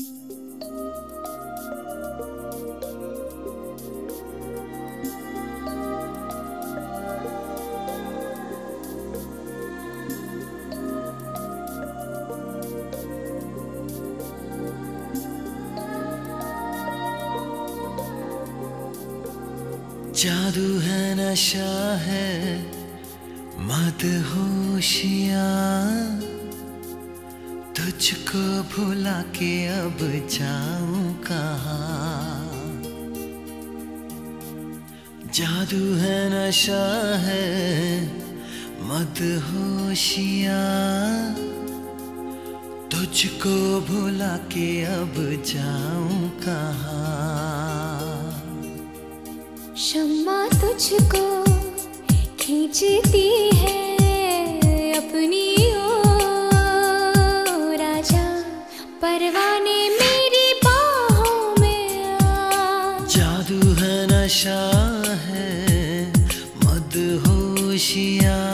जादू है नशा है मदहोशियाँ, तुझको भुला के अब जाऊं कहाँ। जादू है नशा है मदहोशियाँ, तुझको भुला के अब जाऊं कहाँ। शम्मा तुझको खींचती है अपनी ओर, राजा परवाने मेरी बाहों में आ। जादू है नशा है मदहोशियाँ,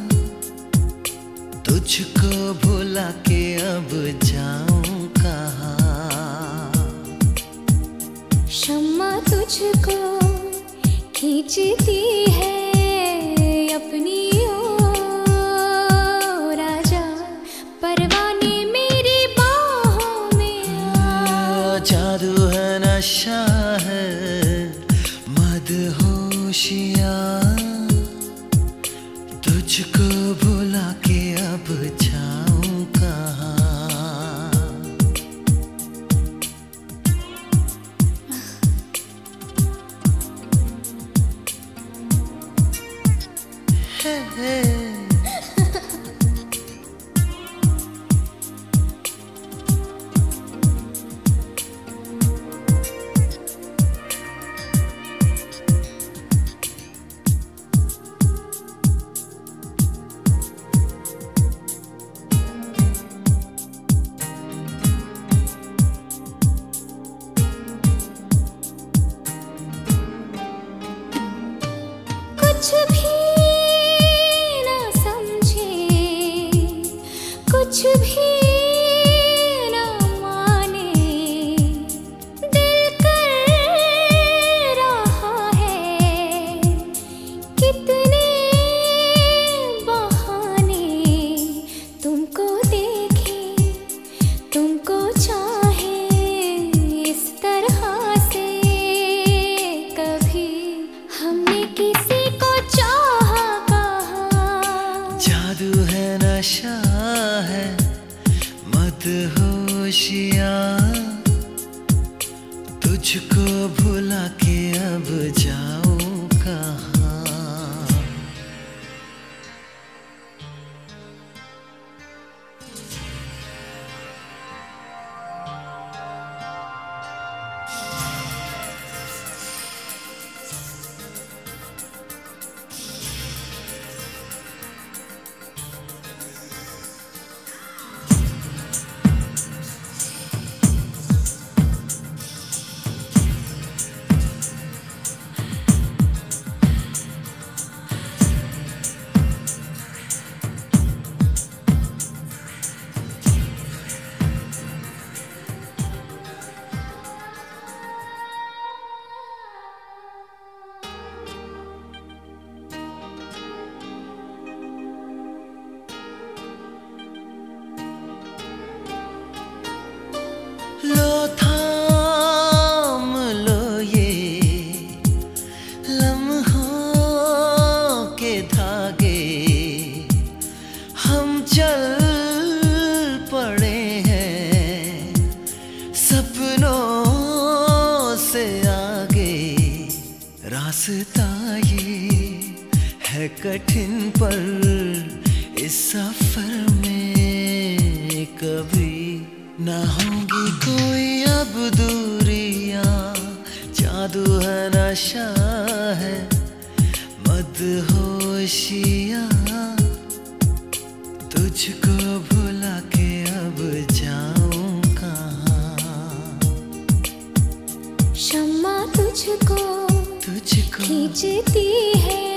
तुझको भुला के अब जाऊं कहाँ। शम्मा तुझको खींचती है अपनी ओर, राजा परवाने मेरी बाहों में आ। जादू है नशा है मदहोशियाँ, तुझको भुला के अब जाऊं कहाँ। कुछ भी ना समझे, कुछ भी ना माने, दिल कर रहा है कितने बहाने। तुमको देखे, तुमको चाहे इस तरह से, कभी हमने किसी को चाहा कहा। जादू है नशा है मदहोशियाँ, तुझको भुला के अब जाऊं कहाँ। लो थाम लो ये लम्हों के धागे, हम चल पड़े हैं सपनों से आगे। रास्ता ये है कठिन पर इस सफर में कभी ना होंगी कोई अब दूरियां। जादू है नशा है मदहोशियाँ, तुझको भुला के अब जाऊं कहाँ। शम्मा तुझको तुझको खींचती है